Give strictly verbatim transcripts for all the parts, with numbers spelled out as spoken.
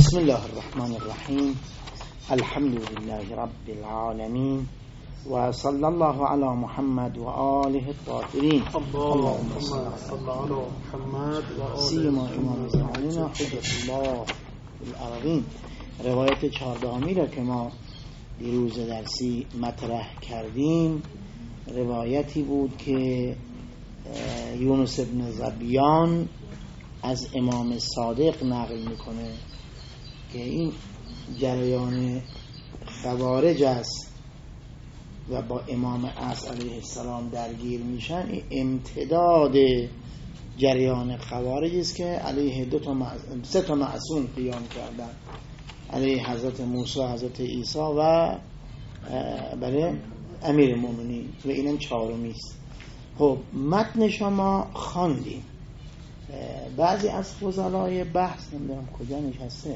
بسم الله الرحمن الرحیم. الحمد لله رب العالمین و صلی الله علی محمد و آله الطاهرین. اللهم صل علی محمد و آله سیما امام زماننا حجت الله الارضین. روایت چهاردهمی را که ما دیروز درسی مطرح کردیم روایتی بود که یونس ابن ظبیان از امام صادق نقل میکنه که این جریان خوارج است و با امام عصر علیه السلام درگیر میشن. این امتداد جریان خوارج است که علیه دو تا مع... سه تا معصوم قیام کردن، علیه حضرت موسی، حضرت عیسی و برای امیر المؤمنین و اینم چهارمی است. خب متن شما خواندیم. بعضی از فضلای بحث نمیدونم کجا نشسته،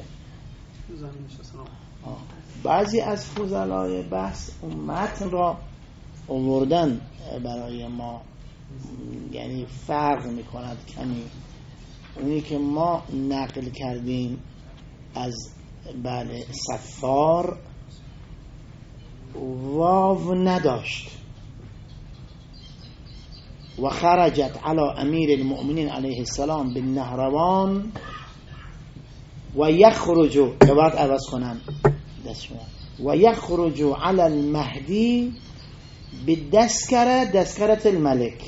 بعضی از فضلای بحث اون متن را آوردن برای ما، یعنی فرق میکند کمی. اونی که ما نقل کردیم از بله صفار واو نداشت و خرجت علی امیر المؤمنین علیه السلام بالنهروان و یخرجو عبارت عوض کنم و یخرجو علی المهدی بدسکره دسکرت الملک.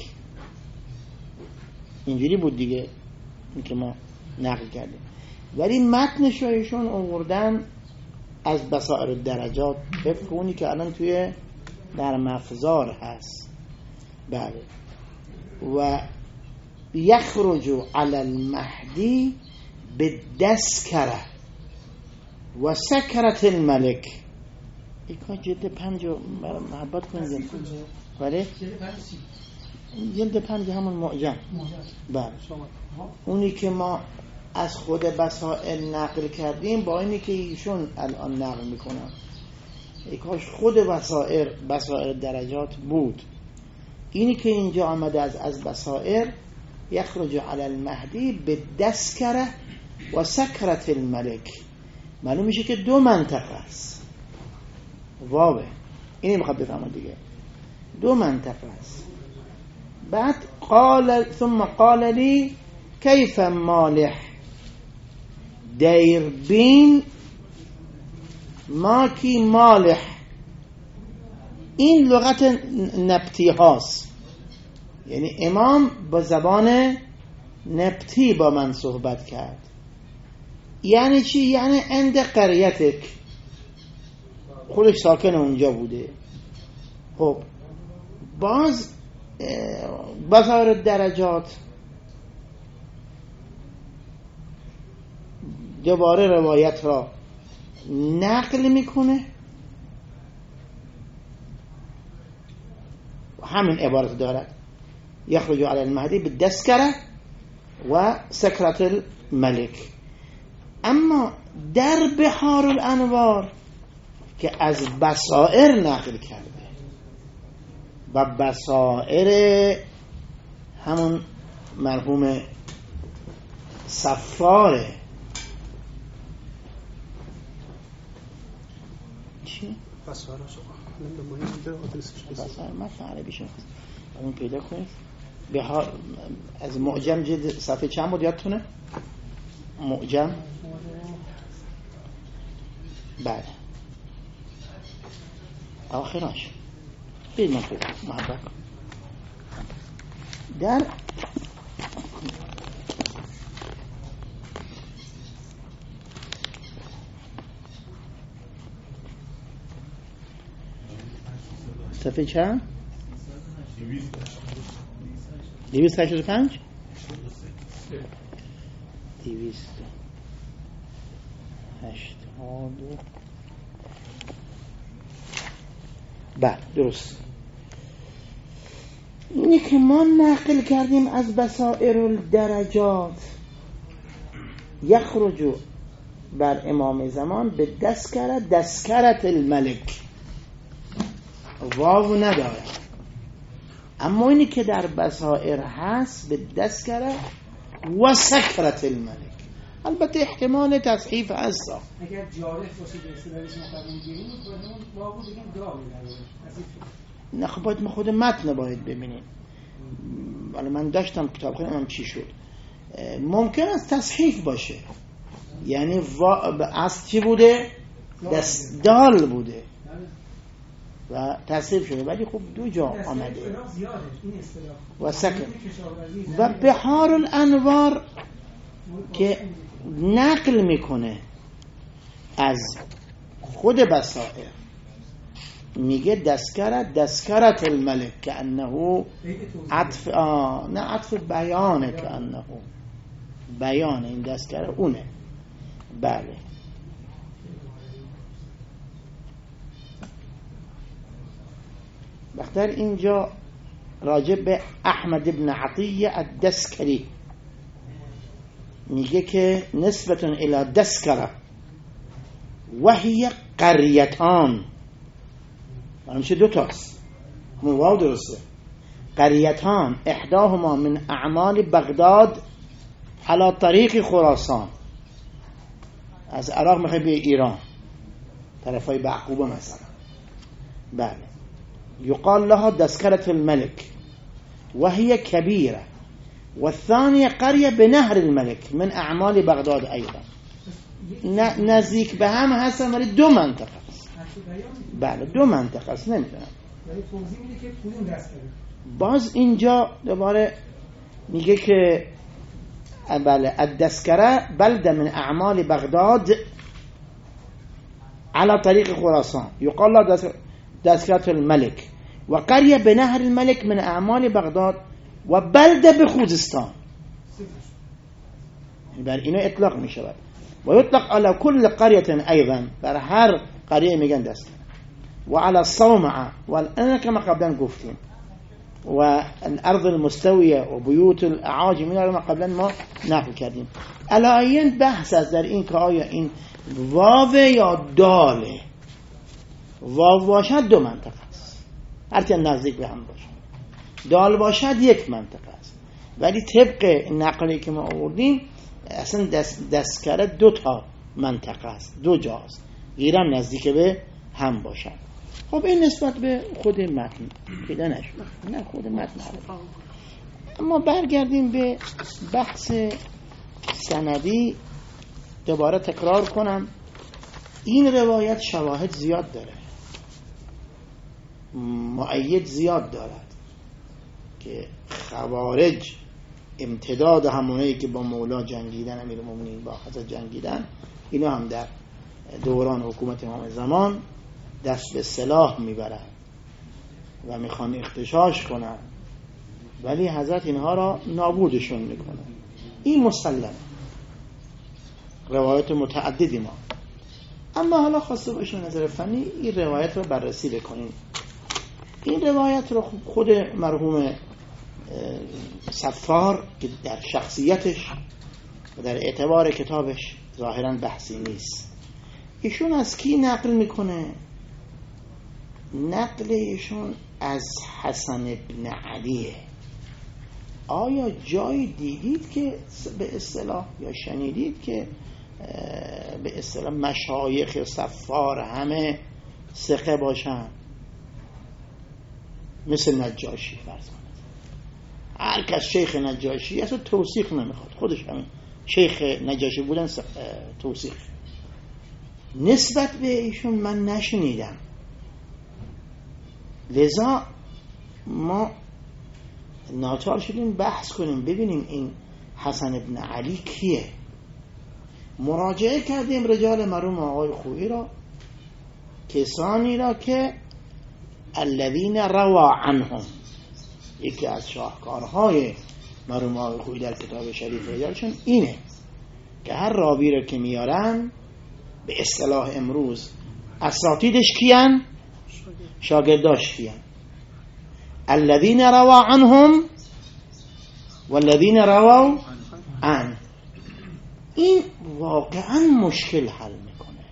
اینجوری بود دیگه این که ما نقل کردیم، ولی متن شایشون آوردن از بصائر درجات طبق اونی که الان توی در مفزار هست. بله و یخرجو علی المهدی بدسکره و سکرت الملک. ایکا جلد پنج رو محبت کنید. بله جلد پنج همون معجم. بله اونی که ما از خود بصائر نقل کردیم با اینی که ایشون الان نقل میکنم، ایکاش خود بصائر بصائر درجات بود. اینی که اینجا آمده از از بصائر یخرج علی المهدی بدسکره و سکرت الملک، معلوم میشه که دو منطقه است. واوه اینی میخواد بفهمه دیگه، دو منطقه است. بعد قال ثم قال لی کیف مالح دیر بین ما کی مالح. این لغت نبتی هاست، یعنی امام با زبان نبتی با من صحبت کرد. یعنی چی؟ یعنی عند قریتک، خودش ساکن اونجا بوده. خب باز بصائر درجات دوباره روایت را نقل میکنه، همین عبارت دارد یخرج علی المهدی بالدسکره و سکرت الملک. اما در بحار الانوار که از بصائر نقل کرده و بصائر همون مرحوم صفاره. چی؟ بصائر بصائر مثل عربی شما اون پیدا کنید. بحار از معجم جلد صفحه چند بود یادتونه؟ معجم بله آخراش بید من پیدا محبت در صفحه چند؟ دویست هشتاد و پنج دویست هشتاد و بله درست. اینی که ما نقل کردیم از بصائر الدرجات یخرجو بر امام زمان به دسکره دسکرت الملک، واو نداره. اما اینی که در بصائر هست به دسکره و سکرت الملک، البته احتمال تصحیف هست. اگر جارح باشه به اصطلاح اسم مقدم گیریم خودمون واو بگیم دال در نه خب باید ما خود متن باید ببینیم. ولی من داشتم کتاب خونم چی شد. ممکن است تصحیف باشه، یعنی از چی بوده؟ دست دال بوده و تصحیف شده، ولی خب دو جا آمده و سکن. و بحار الانوار که نقل میکنه از خود بصائر میگه دسکرت دسکرت الملک که انه عطف آه نه عطف بیانه که انه بیان این دسکره اونه. بله بختر اینجا راجع به احمد ابن عطیه الدسکری میگه که نسبت الى دسکره وهی قریتان، من میشه دو تاست مواو درسته. قریتان احداهما من اعمال بغداد على طریق خراسان، از عراق میخوای به ایران طرفای بعقوبه مثلا. بله يقال لها دسكرة الملك وهي كبيرة، والثانية قرية بنهر الملك من أعمال بغداد أيضا. نزدیک به هم هستن ولی دو منطقه است. بله دو منطقه است. نمیدونم باز اینجا دوباره میگه که بله الدسكرة بلده من أعمال بغداد على طريق خراسان يقال لها دسكرة الملك، وقرية بنهر الملك من أعمال بغداد، وبلده بخوزستان. بر اینو اطلاق می شود و یطلق على كل قرية أيضا، بر هر قرية میگن دسكرة. وعلى الصومعة والأنا كما قبلا گفتیم والأرض المستوية وبيوت الأعاجم من ما قبلا ما نقل کردیم. علایین بحث از در این که آیا این واو یا داله. واو باشد دو منطقه است، هرچند نزدیک به هم باشد. دال باشد یک منطقه است، ولی طبق نقلی که ما آوردیم اصلا دست دسکره دو تا منطقه است، دو جاست، غیرم نزدیک به هم باشد. خب این نسبت به خود متن پیدا نشد، نه خود متن. اما برگردیم به بحث سندی. دوباره تکرار کنم این روایت شواهد زیاد داره، مؤید زیاد دارد که خوارج امتداد همونهایی که با مولا جنگیدن، امیرالمومنین با حضرت جنگیدن، اینا هم در دوران حکومت امام زمان دست به سلاح میبرن و میخوان اغتشاش کنن، ولی حضرت اینها را نابودشون میکنه. این مسلمه، روایت متعددی ما. اما حالا خواسته باشه نظر فنی این روایت رو بررسی بکنیم. این روایت رو خود مرحوم صفار که در شخصیتش و در اعتبار کتابش ظاهراً بحثی نیست، ایشون از کی نقل میکنه؟ نقل ایشون از حسن ابن علیه. آیا جایی دیدید که به اصطلاح یا شنیدید که به اصطلاح مشایخ صفار همه ثقه باشن؟ مثل نجاشی فرض کنید، هر کس شیخ نجاشی اصلا توثیق نمیخواد، خودش همین شیخ نجاشی بودن توثیق. نسبت به ایشون من نشنیدم، لذا ما ناچار شدیم بحث کنیم ببینیم این حسن ابن علی کیه. مراجعه کردیم رجال مرحوم آقای خویی را، کسانی را که الذین روا عنهم، یکی از شاهکارهای مرحوم آقای خویی در کتاب شریف رجالشون اینه که هر راوی را که میارن به اصطلاح امروز اساتیدش کیان؟ شاگرداش کیان؟ الذين روا عنهم والذين روا عن. این واقعا مشکل حل میکنه.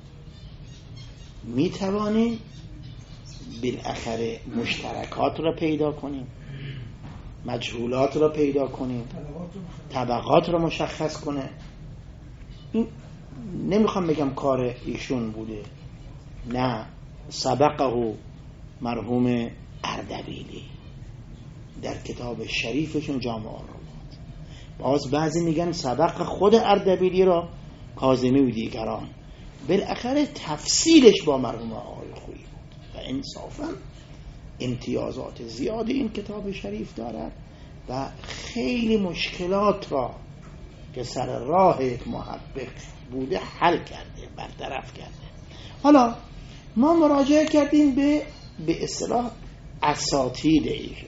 میتوانیم بالاخره مشترکات را پیدا کنیم، مجهولات را پیدا کنیم، طبقات را مشخص کنه. این نمیخوام بگم کار ایشون بوده، نه، سبقه مرحوم اردبیلی در کتاب شریفشون جامع الروات. باز بعضی میگن سبق خود اردبیلی را کاظمی و دیگران. بالاخره تفصیلش با مرحوم آقای خویی بود و انصافا امتیازات زیادی این کتاب شریف دارد و خیلی مشکلات را که سر راه یک محقق بوده حل کرده، برطرف کرده. حالا ما مراجعه کردیم به به اصطلاح اساطید ایشون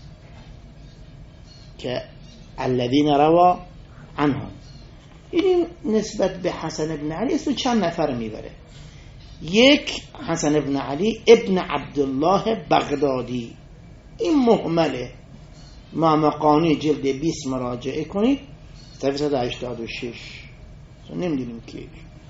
که الذین روا عنهم. این نسبت به حسن ابن علی اسم چند نفر میبره. یک، حسن ابن علی ابن عبدالله بغدادی، این مهمله. معمقانی جلد بیست مراجعه کنید، صفحه صد و هشتاد و شش. نمیدونیم کی.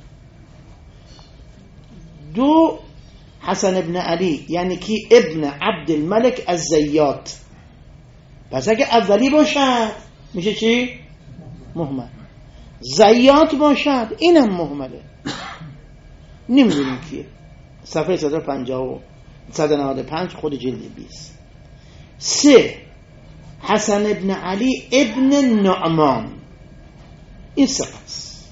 دو، حسن ابن علی یعنی کی؟ ابن عبد الملک الزیات. پس اگه اولی باشد میشه چی؟ مهمل. زیات باشد اینم مهمله، نمیدونیم کیه. صفحه صد و پنجاه و صد و نود و پنج خود جلد بیست. سه، حسن ابن علی ابن نعمان، این ثقه است،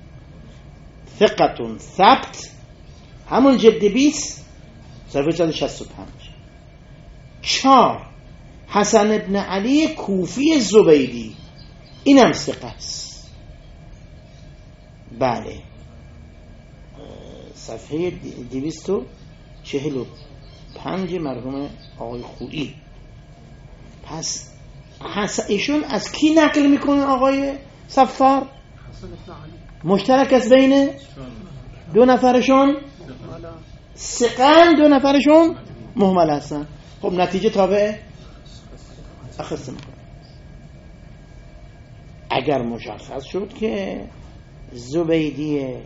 ثقتون ثبت، همون جلد بیست صفحه صد و شصت و پنج. چهار، حسن ابن علی کوفی زبیدی، اینم ثقه است. بله، صفحه دویست و چهل و پنج مرحوم آقای خویی. پس ایشون از کی نقل میکنه آقای صفار؟ مشترک است بین دو نفرشون، ثقن، دو نفرشون مهمل هستن. خب نتیجه تابع اخذ میکنه. اگر مشخص شد که زبیدیه،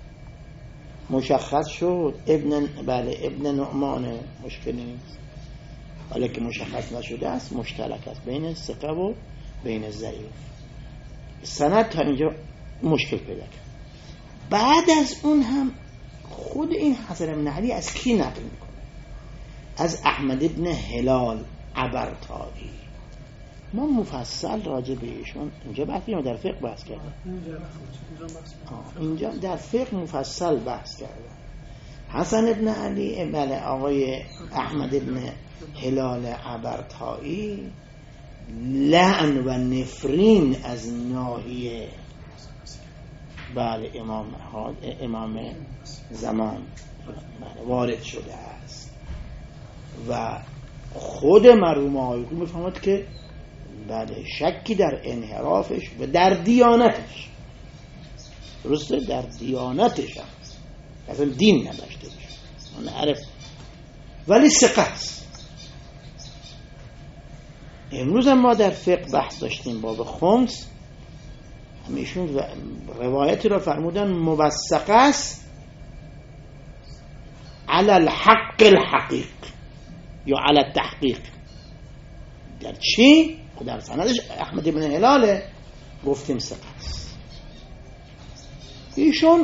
مشخص شد ابن بله ابن نعمان، مشکلی نیست. حالا که مشخص نشده است مشترک است بین ثقه و بین ضعیف. سند تا اینجا مشکل پیدا کرد. بعد از اون هم خود این حسن بن علی از کی نقل میکنه؟ از احمد ابن هلال عبرتایی. ما مفصل راجع به ایشون اینجا بحث کردیم، در فقه بحث کردیم. اینجا در فقه مفصل بحث کردیم. حسن ابن علی بله آقای احمد ابن هلال عبرتایی لعن و نفرین از ناحیه بله امام امام زمان بله وارد شده است و خود مرحوم آقای خویی میفهمد که بله شکی در انحرافش و در دیانتش، درسته، در دیانتش هم اصلا دین نداشته باشه، من عرف، ولی ثقه است. امروز هم ما در فقه بحث داشتیم باب خمس، همیشون روایتی را فرمودن موثقه است علی الحق الحقیق یا علی التحقیق. در چی؟ در سندش احمد ابن هلاله، گفتیم ثقه است. ایشون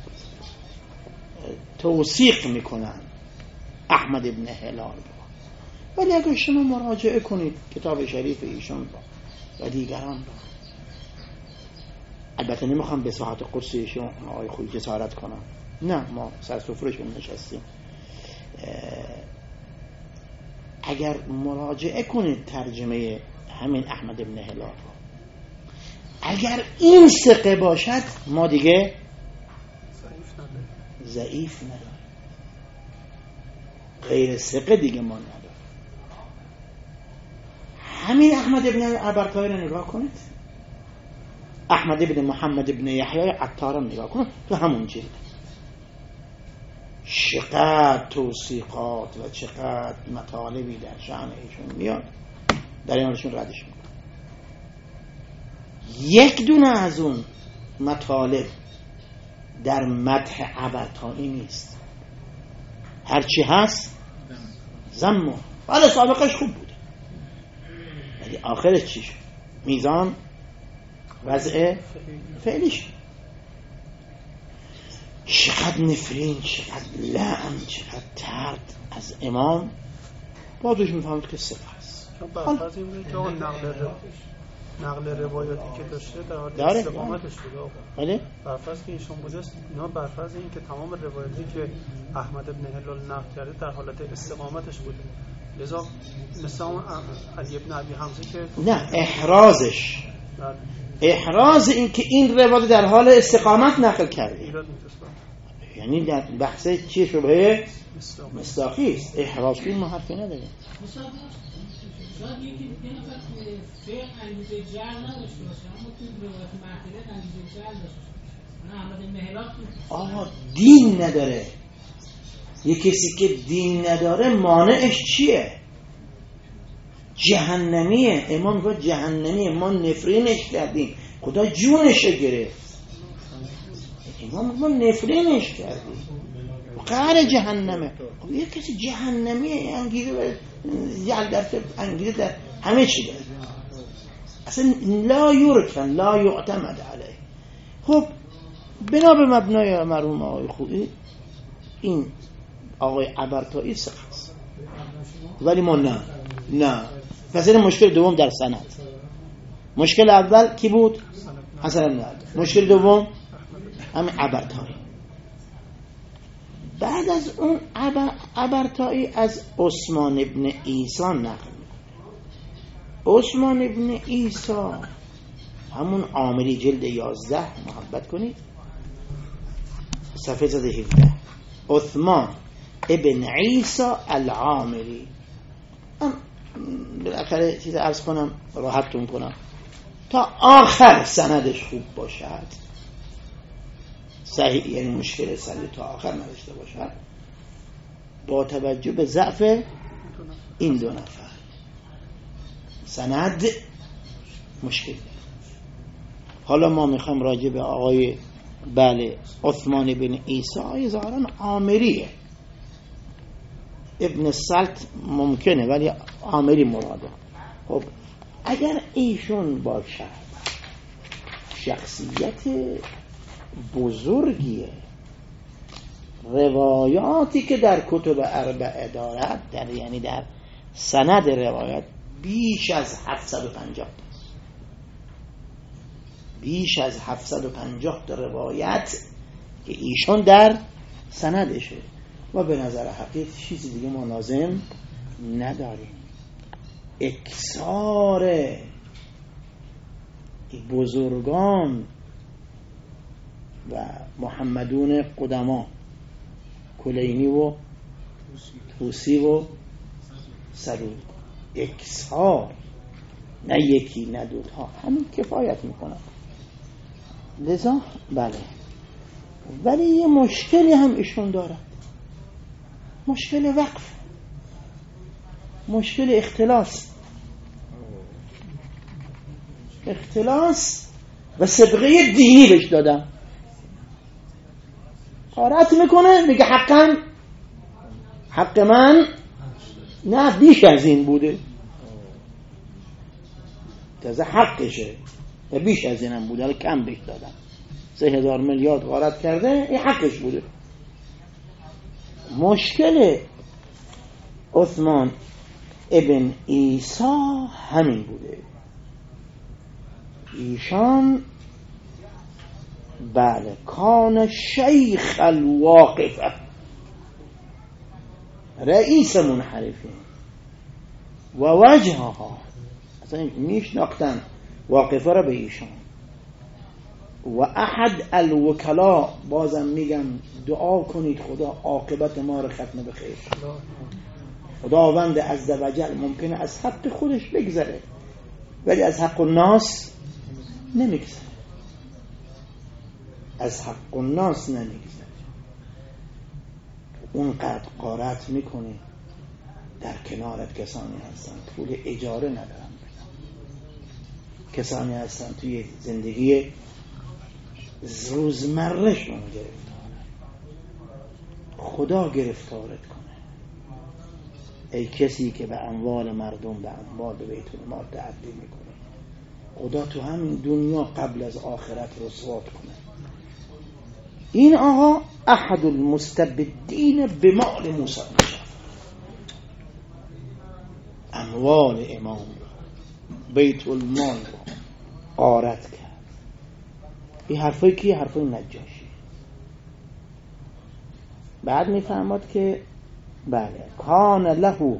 توثیق میکنن احمد ابن هلال رو، ولی اگر شما مراجعه کنید کتاب شریف ایشون رو و دیگران رو، البته نمیخوام به صحت قدس ایشون آقای خویی جسارت کنم، نه، ما سر سفرهشون نشستیم. اگر مراجعه کنید ترجمه همین احمد ابن هلال رو، اگر این ثقه باشد ما دیگه ضعیف نداریم، غیر ثقه دیگه ما نداریم. همین احمد ابن عبرتایی رو نگاه کنید، احمد ابن محمد ابن یحیی عطار رو نگاه کنید تو همون جلد، چقدر توصیقات و چقدر مطالبی در شأن ایشون میاد، در این حالشون ردش میکنه. یک دونه از اون مطالب در مدح عبرتایی نیست، هرچی هست زمو، ولی سابقش خوب بوده، ولی آخرش چی شد؟ میزان وضع فعلیش چقدر نفرین، چقدر لعن، چقدر ترد از امام، با دوش میفهمید که ثقه است. چون برفرض این بود که اون نقل نقل روایاتی که داشته در حال داره استقامتش بوده. بله برفرض که ایشون بوده، اینا برفرض این که تمام روایاتی که احمد بن هلال نقل کرده در حالت استقامتش بوده. لذا مثلا علی بن ابی حمزه که نه، احرازش احراز این که این روایت در حال استقامت نقل کرده، یعنی در بحث چیه؟ شبهه مصداقی است. احراز که این ما حرفی نداره. شاید یکی یه نفر فقه انگیزه جعل نداشته باشه، اما تو روایت معترض انگیزه جعل داشته باشه. نه احمد مهلات آها دین نداره. یه کسی که دین نداره مانعش چیه؟ جهنمیه. امام میگه جهنمیه، ما نفرینش کردیم، خدا جونش گرفت. امام میگه ما نفرینش کردیم، قهر جهنمه. یه کسی جهنمیه، انگیزه جعل در انگیزه در همه چی داره، اصلا لا یرکن لا یعتمد علیه. خب بنا به مبنای مرحوم آقای خویی این آقای عبرتایی ثقه است، ولی ما نه نه پس این مشکل دوم در سند. مشکل اول کی بود؟ حسن بن علی. مشکل دوم همین عبرتایی. بعد از اون عبرتایی از عثمان ابن عیسی نقل میکنه. عثمان ابن عیسی همون عامری جلد یازده محبت کنید صفحه صد و هفده. عثمان ابن عیسی العامری. من بالاخره چیز عرض کنم راحتتون کنم تا آخر سندش خوب باشد، صحیح یعنی مشکل سند تا آخر نداشته باشد، با توجه به ضعف این دو نفر سند مشکل. حالا ما میخوام راجع به آقای بله عثمان بن عیسی، آقای ظاهرا عامریه، ابن سلط ممکنه ولی عامری مراده. خب اگر ایشون باشد شخصیت بزرگیه، روایاتی که در کتب اربعه دارد، در یعنی در سند روایات بیش از هفتصد و پنجاه بیش از هفتصد و پنجاه تا روایت که ایشون در سندشه و به نظر حقیقت چیزی دیگه ما لازم نداریم. اکثار بزرگان و محمدون قدما کلینی و توسی و سرود، اکثار نه یکی نه دوتا، همین کفایت میکنن. لذا بله، ولی یه مشکلی هم ایشون داره، مشکل وقف، مشکل اختلاس اختلاس و سبقه دینی بهش دادم. قارت میکنه میگه حقا حق من نه بیش از این بوده، تازه حقشه و بیش از این هم بوده، حالا کم بهش دادم، سه هزار میلیارد غارت کرده، این حقش بوده. مشکل عثمان ابن عیسی همین بوده. ایشان بله کان شیخ الواقفه، رئیس منحرفین و وجهها، اصلا میشناختن واقفه را به ایشان. و احد الوکلا، بازم میگم دعا کنید خدا عاقبت ما را ختم به خیر. خداوند عزوجل ممکنه از حق خودش بگذره ولی از حق الناس نمیگذره، از حق الناس نمیگذره. اونقدر غارت میکنه در کنارت کسانی هستن پول اجاره ندارن، کسانی هستن توی زندگی روزمرهشون گرفتاره، خدا گرفتارت کنه. ای کسی که به اموال مردم به اموال بیت المال تعدی میکنه، خدا تو همین دنیا قبل از آخرت رسوات کنه. این آقا احد المستبدین بمال موسی بن جعفر، اموال امام را، بیت المال را غارت کرد. این حرفای کی؟ حرفای نجاشی. بعد میفهمد که بله کان له،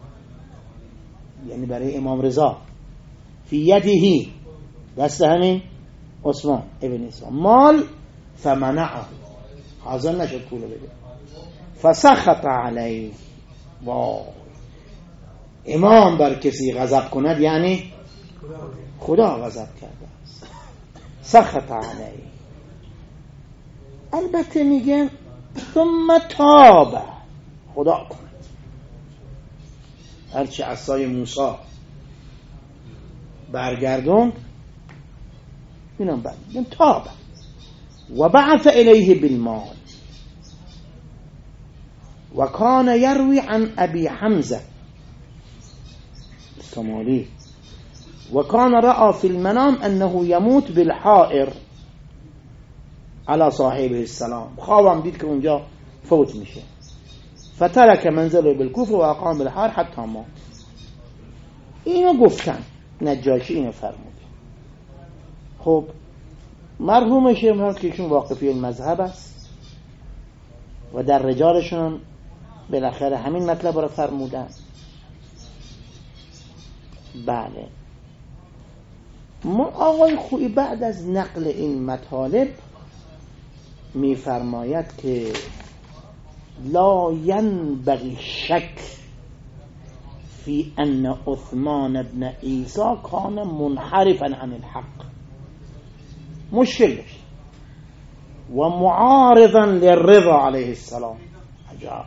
یعنی برای امام رضا، فی یدهی، دست همین عثمان ابن عیسی، مال فمنعه، حاضر نشد پول بده. فسخط علیه، وای، امام بر کسی غضب کند یعنی خدا غضب کرده است. سخط علیه. البته میگن ثم تاب، خدا کند هرچی عصای موسی برگردون اینم بعد میگن تاب و بعث الیه بالمال و کان یروی عن ابی حمزه الصومالی و کان رأى فی المنام انه یموت بالحائر علی صاحبه السلام، خوابم دید که اونجا فوت میشه. فترک منزله بالکوفه و اقام بالحائر حتی مات. اینو گفتن، نجاشی اینو فرمود. خب مرحومش هم که ایشون واقفی المذهب است و در رجالشون بالاخره همین مطلب رو فرمودن. بله ما آقای خویی بعد از نقل این مطالب میفرماید که لا ینبغی شک فی ان عثمان ابن عیسی کان منحرفا عن الحق، مشکل داشت و معارضا للرضا علیه السلام، عجب،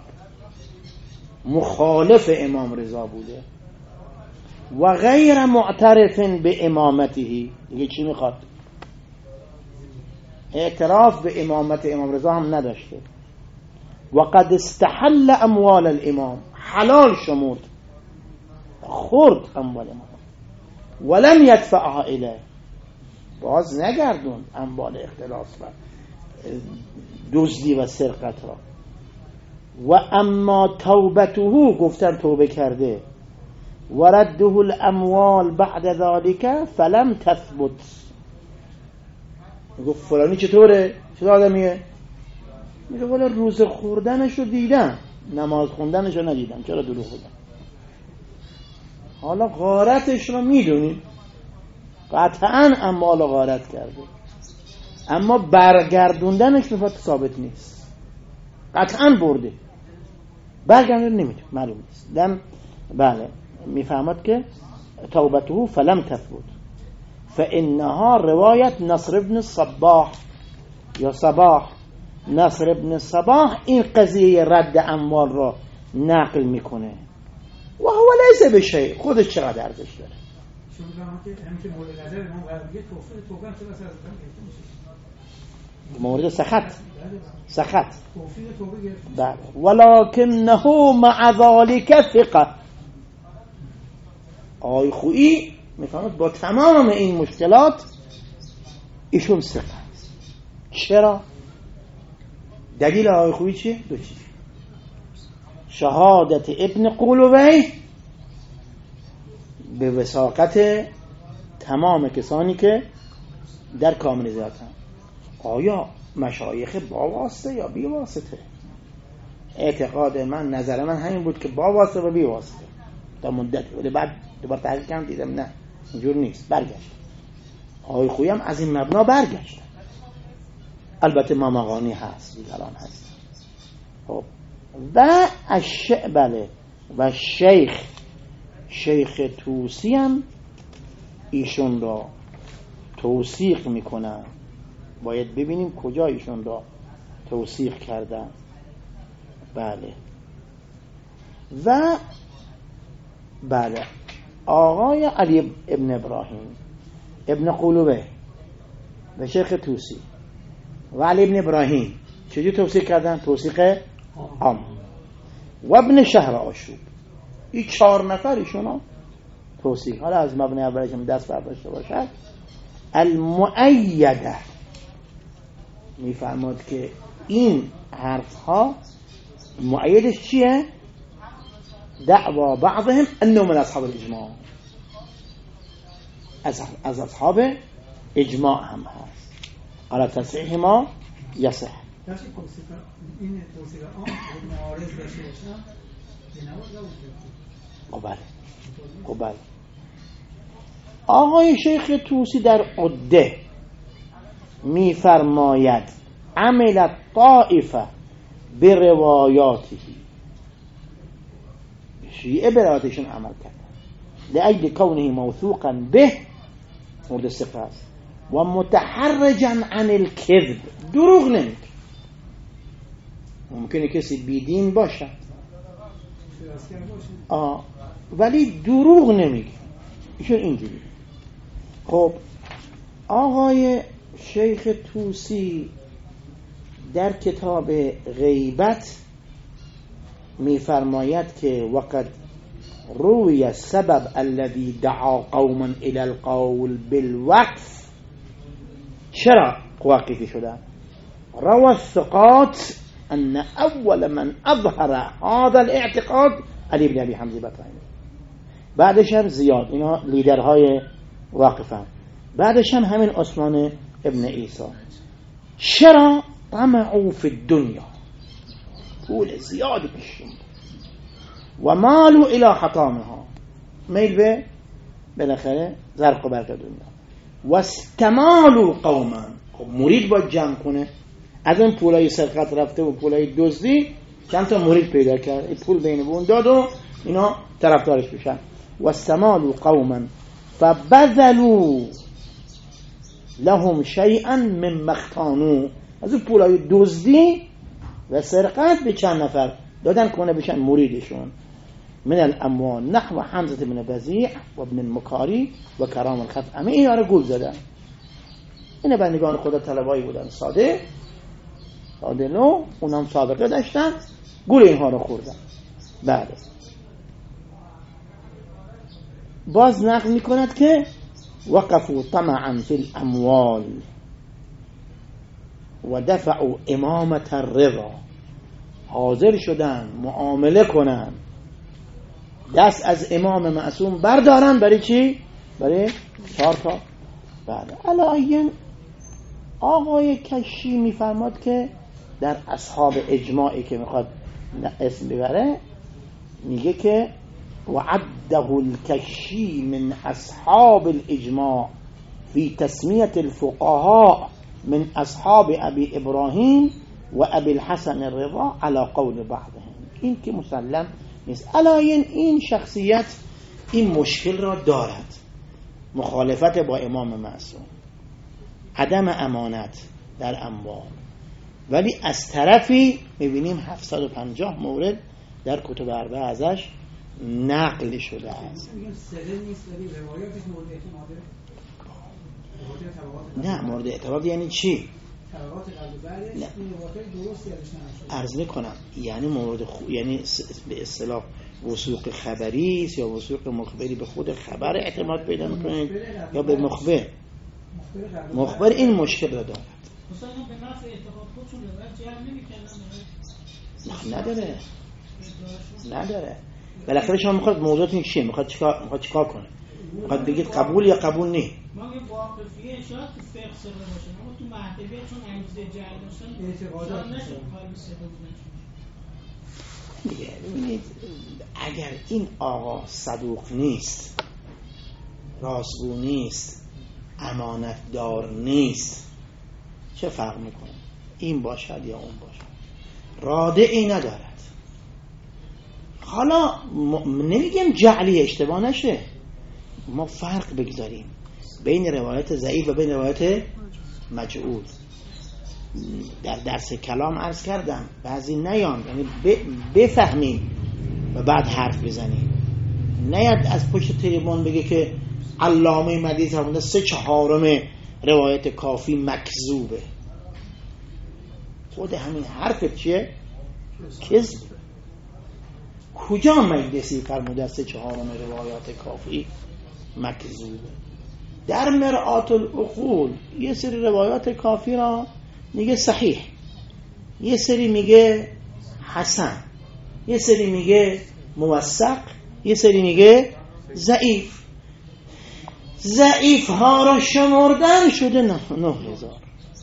مخالف امام رضا بوده و غیر معترف به امامته. دیگه چی میخواد؟ اعتراف به امامت امام رضا هم نداشته. و قد استحل اموال الامام، حلال شمرد، خورد اموال امام، ولم یدفعها الیه، باز نگردون اموال اختلاس و دزدی و سرقت را. و اما توبته، گفتن توبه کرده، و رده الاموال بعد ذلك فلم تثبت. میگه فلانی چطوره؟ چه آدمیه؟ میگه والا روز خوردنشو دیدم، نماز خوندنشو ندیدم، چرا دروغ بگم؟ حالا غارتش رو میدونی، قطعا اموال غارت کرده، اما برگردوندنش نفت ثابت نیست، قطعا برده، برگردون نمیتونه، معلوم نیست. دم بله میفهمد که توبته فلم تثبت فانها روایت نصر ابن صباح یا صباح، نصر ابن صباح این قضیه رد اموال را نقل میکنه و هو لیس بشیء، خودش چقدر ارزش داره. شما که همین که مورد نظر ما قرار بگیره توفیق توبه هم چه بسا از اون گرفته میشه، مورد سخط سخط توفیق توبه گرفته، بله، ولکنه مع ذلك ثقه. آقای خویی میفهمد با تمام این مشکلات ایشون ثقه است. چرا؟ دلیل آقای خویی چیه؟ دو چیز: شهادت ابن قلوبی به وثاقت تمام کسانی که در کامل ذاتن. آیا مشایخ با واسطه یا بی واسطه؟ اعتقاد من، نظر من همین بود که با واسطه و بی واسطه تا مدت، ولی بعد دوباره تحقیق کردم دیدم نه اینجور نیست، برگشت. آقای خویی هم از این مبنا برگشت. البته مامغانی هست، دیگران هست. خب و الشعبله و شیخ شیخ توسی هم ایشون را توثیق میکنن. باید ببینیم کجا ایشون را توثیق کردن. بله و بله آقای علی ابن ابراهیم ابن قلوبه و شیخ توسی و علی ابن ابراهیم چجور توثیق کردن؟ توثیق عام. و ابن شهر آشوب، این چهار نفر ایشونا توثیق. حالا از مبنی اولش هم دست برداشته باشد. المؤیده میفرماد که این حرف ها مؤیدش چیه؟ دعوا بعضهم انه من اصحاب الاجماع، از از اصحاب اجماع هم هست. على تصحیح ما یصح. این توصیه عام معارض داشته باشم قبل قبل آقای شیخ طوسی در عده می فرماید عمل طائفه به روایاته، شیعه به روایاتشون عمل کرد لأجل کونه موثوقا به، مورد ثقه است، و متحرجا عن الكذب، دروغ نمیگه. ممکنه کسی بیدین باشه آه ولی دروغ نمیگه، ایشون اینجوری. خب آقای شیخ طوسی در کتاب غیبت میفرماید که وقد روی السبب الذي دعا قوما الى القول بالوقف، چرا واقفی شدن؟ روى الثقات ان اول من اظهر هذا الاعتقاد علی بن ابی حمزه بطحانی، بعدش هم زیاد، اینا لیدرهای واقفن، بعدش هم همین عثمان ابن عیسی. چرا؟ طمعوا فی الدنیا، پول زیادی پیشون و مالوا الى حطامها، میل به بالاخره زرق و برق دنیا. و استمالوا قوما، خب مرید باید جمع کنه، از اون پولای سرقت رفته و پولای دزدی چند تا مرید پیدا کرد، این پول بین اون داد و اینا طرفدارش بشن. و استمالوا قوما فبذلوا لهم شیئا مما اختانوا، از اون پولای دزدی و سرقت به چند نفر دادن کنه بشن مریدشون. من الاموال نحو حمزه بن بزیع و ابن المکاری و کرام الخف، همه اینا رو گول زدن. این بندگان خدا طلبایی بودن، ساده ساده نو، اونم سابقه داشتن، گول اینها رو خوردن. بعد باز نقل میکند که وقفوا طمعا فی الاموال و دفعوا امامت الرضا، حاضر شدن معامله کنن، دست از امام معصوم بردارن. برای چی؟ برای چهار تا. بعد علاین آقای کشی میفرماد که در اصحاب اجماعی که میخواد اسم ببره میگه که وعده الکشی من اصحاب الاجماع فی تسمیت الفقهاء من اصحاب ابی ابراهیم و ابی الحسن الرضا على قول بعضهم. این که مسلم نیست. علاین این شخصیت این مشکل را دارد، مخالفت با امام معصوم، عدم امانت در اموال، ولی از طرفی میبینیم هفتصد و پنجاه مورد در کتب اربعه ازش نقل شده است. نه مورد اعتبار یعنی چی؟ عرض میکنم یعنی مورد خو... یعنی به اصطلاح وثوق خبری است یا وثوق مخبری، به خود خبر اعتماد پیدا میکنه یا به مخبر. مخبر این مشکل را دارد. نداره نداره بالاخره شما میخواد موضوعتون چیه؟ میخواد چیکار میخواد چیکار کنه؟ میخواد بگید قبول یا قبول نی؟ ما یه واقعیه شاید تو فقه سر باشه، اما تو مرتبه چون انگیزه جهل داشتن اعتقادات نشه کاری سبب نشه. دیگه ببینید اگر این آقا صدوق نیست، راستگو نیست، امانتدار نیست، چه فرق میکنه؟ این باشد یا اون باشد، رادعی ندارد. حالا نمیگم جعلی اشتباه نشه، ما فرق بگذاریم بین روایت ضعیف و بین روایت مجعول. در درس کلام عرض کردم بعضی نیان، یعنی بفهمیم و بعد حرف بزنیم، نیاد از پشت تریبون بگه که علامه مدی فرموده سه چهارم روایت کافی مکذوبه. خود همین حرف چیه؟ کذب. کجا مجلسی فرموده سه چهارم روایات کافی مکذوبه؟ در مرآت العقول یه سری روایات کافی را میگه صحیح، یه سری میگه حسن، یه سری میگه موثق، یه سری میگه ضعیف. ضعیف ها رو شمردن شده نه هزار،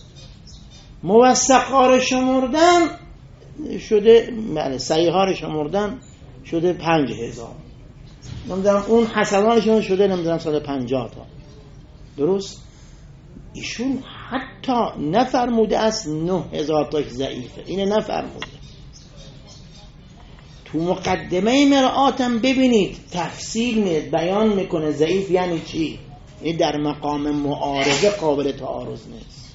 موثق ها رو شمردن شده، بله صحیح ها رو شمردن شده پنج هزار، نمیدونم اون حسن ها رو شده نمیدونم صد پنجاه تا. درست؟ ایشون حتی نفرموده است نه هزار تاش ضعیفه، اینه نفرموده. تو مقدمه مرآتم ببینید تفصیل میده، بیان میکنه ضعیف یعنی چی. این در مقام معارضه قابل تعارض نیست.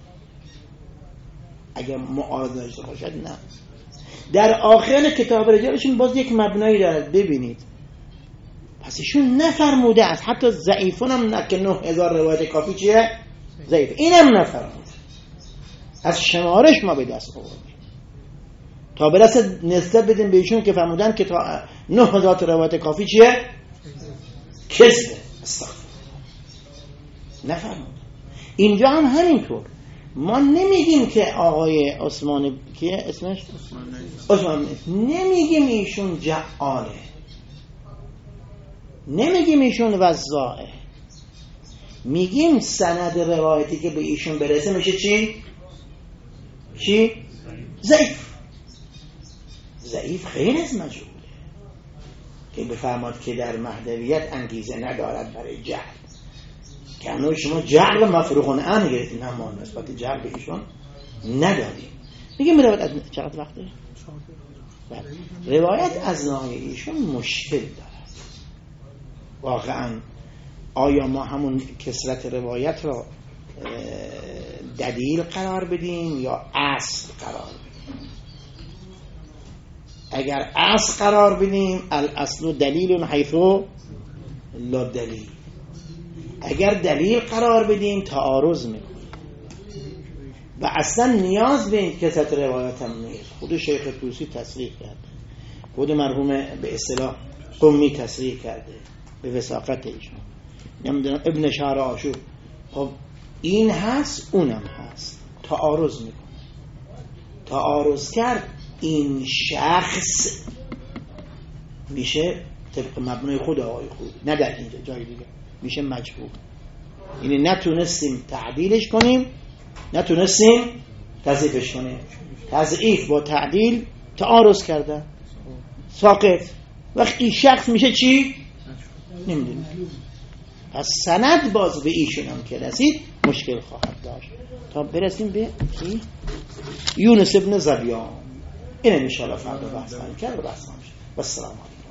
اگر معارضه داشته باشد نه. در آخر کتاب رجالشون باز یک مبنایی دارد، ببینید. پس ایشون نفرموده است حتی ضعیفون هم نه که نه هزار روایت کافی چیه؟ ضعیف. اینم نفرموده. از شمارش ما به دست آوردیم تا برسه نسبت بدیم به ایشون که فرمودن که تا نه هزار روایت کافی چیه؟ کذبه. استغفر. نفرمود. اینجا هم همینطور ما نمیگیم که آقای عثمان که اسمش عثمان نمیگیم ایشون جعاله، نمیگیم ایشون وزاعه، میگیم سند روایتی که به ایشون برسه میشه چی؟ چی؟ ضعیف. ضعیف خیلی از مجهوله که بفرماد که در مهدویت انگیزه ندارد برای جهل، که انو شما جهل مفروغون ان گرفتین، اما نسبت جهل به ایشون نداریم. میگیم روایت از چقدر وقته؟ روایت از ناحیه ایشون مشکل دارد واقعا. آیا ما همون کثرت روایت را دلیل قرار بدیم یا اصل قرار بدیم؟ اگر اصل قرار بدیم الاصل دلیل حیث لا دلیل، اگر دلیل قرار بدیم تعارض میکنیم و اصلا نیاز به این کثرت روایت هم نیست. خود شیخ طوسی تصریح کرده، خود مرحوم به اصطلاح قمی تصریح کرده به وثاقت ایشون، نمیدونم ابن شهر آشور. خب این هست اونم هست، تعارض میکنه. تعارض کرد این شخص میشه طبق مبنای خود آقای خود، نه در اینجا جای دیگه میشه مجهول. یعنی نتونستیم تعدیلش کنیم، نتونستیم تضعیفش کنیم. تضعیف با تعدیل تعارض کرده، ساقط. وقتی این شخص میشه چی؟ نمیدونیم. پس سند باز به ایشون هم که رسید مشکل خواهد داشت تا برسیم به کی؟ یونس ابن زبیان. این انشاءالله فردا بحث کنیم که بحث کنیم. و السلام علیکم.